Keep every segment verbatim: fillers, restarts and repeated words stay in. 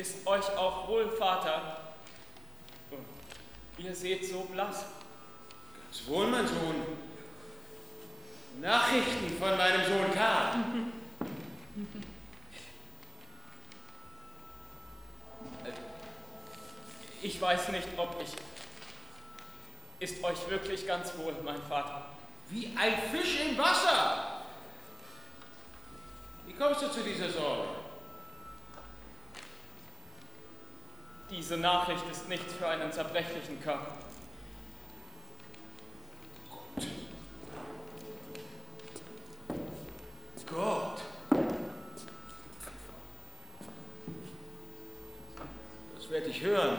Ist euch auch wohl, Vater? Ihr seht so blass. Ganz wohl, mein Sohn. Nachrichten von meinem Sohn Karl. Ich weiß nicht, ob ich... Ist euch wirklich ganz wohl, mein Vater? Wie ein Fisch im Wasser. Wie kommst du zu dieser Sorge? Diese Nachricht ist nichts für einen zerbrechlichen Körper. Gott. Gott. Das werde ich hören.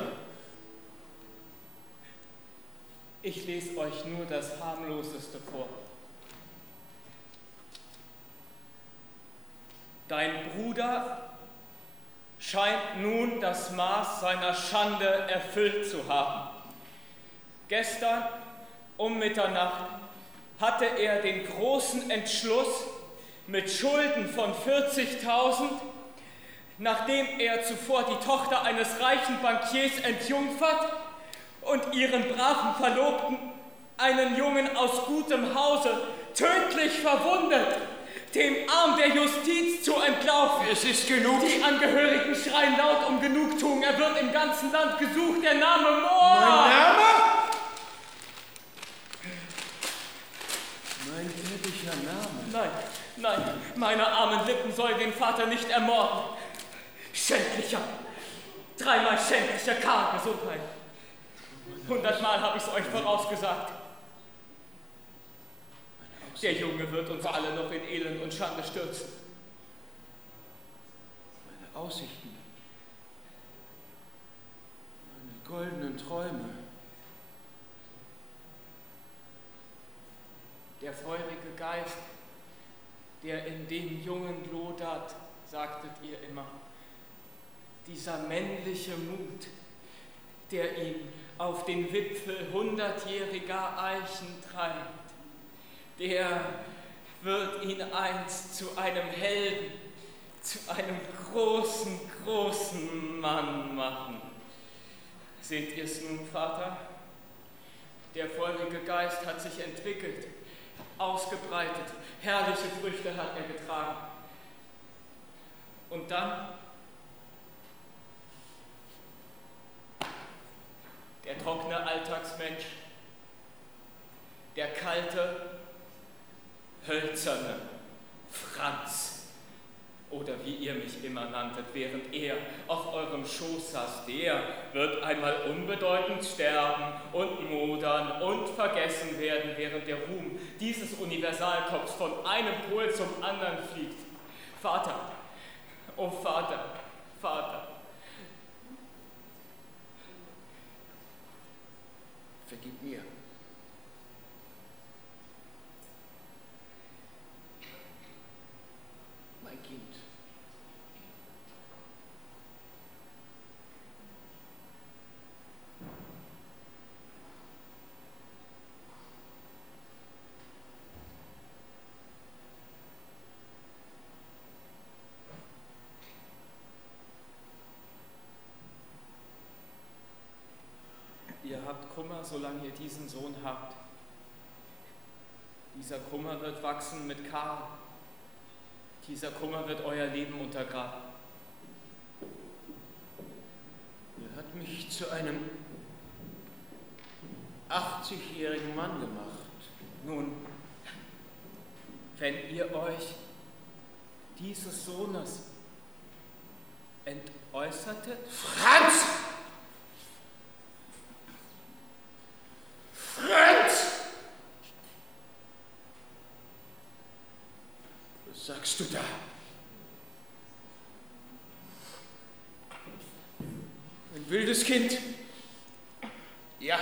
Ich lese euch nur das harmloseste vor. Dein Bruder scheint nun das Maß seiner Schande erfüllt zu haben. Gestern um Mitternacht hatte er den großen Entschluss, mit Schulden von vierzigtausend, nachdem er zuvor die Tochter eines reichen Bankiers entjungfert und ihren braven Verlobten, einen Jungen aus gutem Hause, tödlich verwundet, dem Arm der Justiz zu entlaufen. Es ist genug. Die Angehörigen schreien laut um Genugtuung. Er wird im ganzen Land gesucht. Der Name Mohr. Mein Name? Mein göttlicher Name. Nein, nein, meine armen Lippen sollen den Vater nicht ermorden. Schändlicher, dreimal schändlicher Karl, Gesundheit. Hundertmal habe ich es euch vorausgesagt. Der Junge wird uns alle noch in Elend und Schande stürzen. Meine Aussichten, meine goldenen Träume. Der feurige Geist, der in dem Jungen lodert, sagtet ihr immer. Dieser männliche Mut, der ihn auf den Wipfel hundertjähriger Eichen treibt, der wird ihn einst zu einem Helden, zu einem großen, großen Mann machen. Seht ihr es nun, Vater? Der feurige Geist hat sich entwickelt, ausgebreitet, herrliche Früchte hat er getragen. Und dann der trockene Alltagsmensch, der kalte, hölzerne Franz, oder wie ihr mich immer nanntet, während er auf eurem Schoß saß, der wird einmal unbedeutend sterben und modern und vergessen werden, während der Ruhm dieses Universalkopfs von einem Pol zum anderen fliegt. Vater, oh Vater, Vater, vergib mir. Mein Kind. Ihr habt Kummer, solange ihr diesen Sohn habt. Dieser Kummer wird wachsen mit Karl. Dieser Kummer wird euer Leben untergraben. Er hat mich zu einem achtzigjährigen Mann gemacht. Nun, wenn ihr euch dieses Sohnes entäußertet... Franz! Franz! Was sagst du da? Ein wildes Kind? Ja.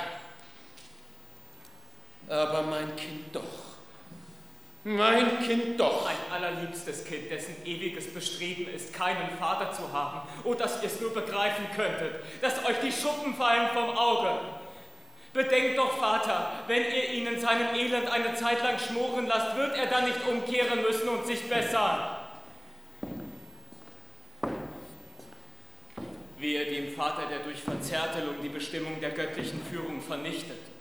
Aber mein Kind doch. Mein Kind doch. Ein allerliebstes Kind, dessen ewiges Bestreben ist, keinen Vater zu haben. Oh, dass ihr es nur begreifen könntet, dass euch die Schuppen fallen vom Auge. Bedenkt doch, Vater, wenn ihr ihn in seinem Elend eine Zeit lang schmoren lasst, wird er dann nicht umkehren müssen und sich bessern. Wehe dem Vater, der durch Verzärtelung die Bestimmung der göttlichen Führung vernichtet.